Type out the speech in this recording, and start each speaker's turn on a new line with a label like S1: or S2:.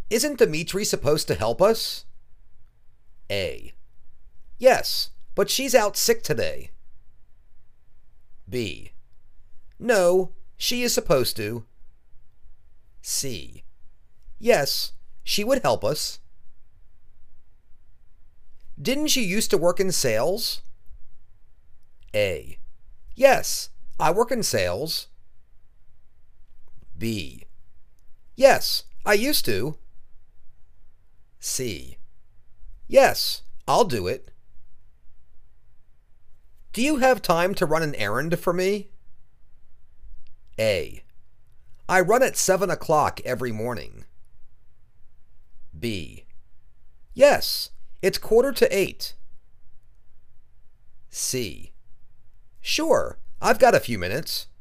S1: Isn't Dimitri supposed to help us? A. Yes, but she's out sick today. B. No, she is supposed to. C. Yes, she would help us. Didn't you used to work in sales? A. Yes, I work in sales. B. Yes, I used to. C. Yes, I'll do it. Do you have time to run an errand for me? A. I run at 7 o'clock every morning. B. Yes, it's 7:45. C. Sure, I've got a few minutes.